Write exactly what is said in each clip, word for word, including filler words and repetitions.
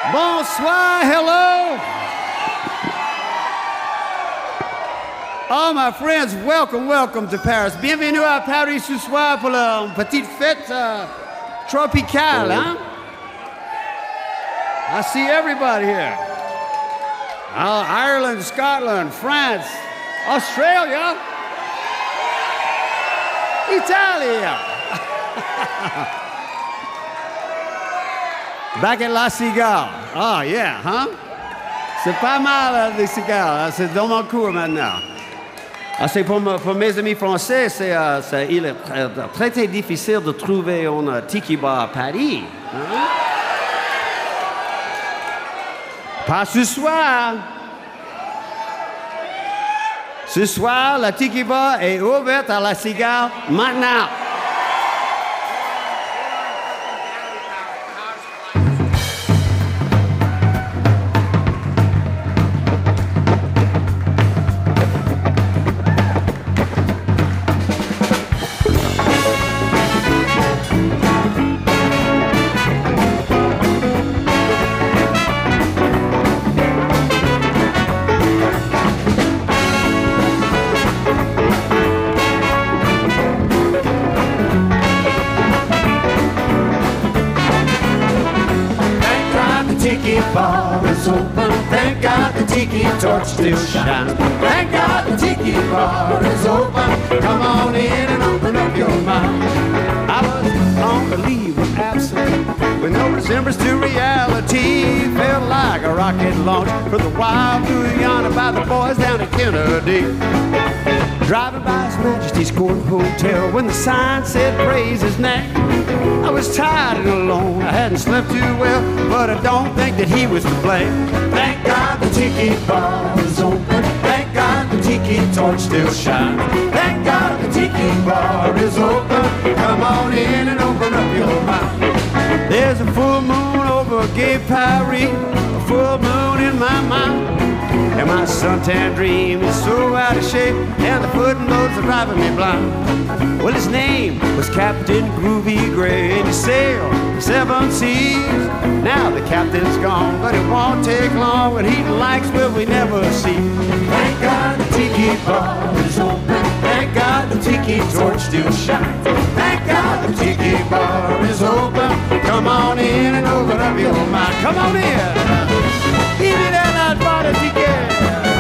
Bonsoir, hello. Oh, my friends, welcome, welcome to Paris. Bienvenue à Paris ce soir pour la petite fête uh, tropicale, hein? I see everybody here. Uh, Ireland, Scotland, France, Australia, Italia. Back at La Cigale. Oh, yeah, huh? C'est pas mal, euh, les cigares. C'est dans mon cours maintenant. Ah, c'est pour, pour mes amis français, c'est, euh, c'est, il est très, très, très difficile de trouver un uh, tiki bar à Paris. Hein? Pas ce soir. Ce soir, la tiki bar est ouverte à La Cigale maintenant. Bar is open. Thank God the tiki torch still shines. Thank God the tiki bar is open. Come on in and open up your mind. I was on the leave of absence with no resemblance to reality. Felt like a rocket launch from the wild blue yonder by the boys down at Kennedy. Driving by His Majesty's Court Hotel when the sign said praise his name. I was tired and alone, I hadn't slept too well, but I don't think that he was to blame. Thank God the tiki bar is open. Thank God the tiki torch still shines. Thank God the tiki bar is open. Come on in and open up your mind. There's a full moon over gay Paris, a full moon in my mind. And my suntan dream is so out of shape, and the footnotes are driving me blind. Well, his name was Captain Groovy Gray, and he sailed seven seas. Now the captain's gone, but it won't take long, and he likes what we never see. Thank God the tiki bar is open. Thank God the tiki torch still shines. Thank God the tiki bar is open. Come on in and open up your mind. Come on in. Give me that night bottle ticket.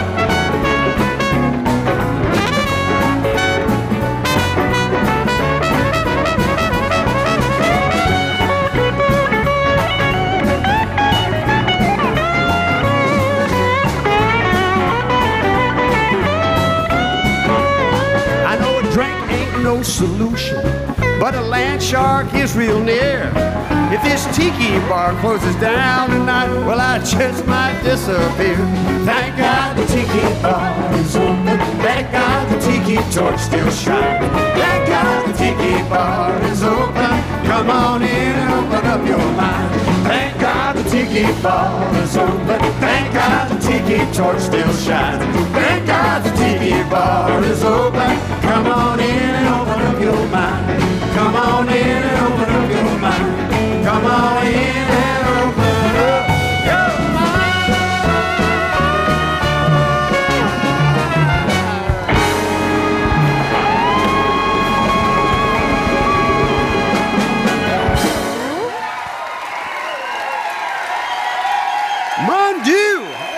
I know a drink ain't no solution, but a land shark is real near. If this tiki bar closes down tonight, well, I just might disappear. Thank God the tiki bar is open. Thank God the tiki torch still shines. Thank God the tiki bar is open. Come on in and open up your mind. Thank God the tiki bar is open. Thank God the tiki torch still shines. Thank God the tiki bar is open. Come on in and open up your mind. Come on in and open up your mind. Come on in and open up your mind. Mon Dieu!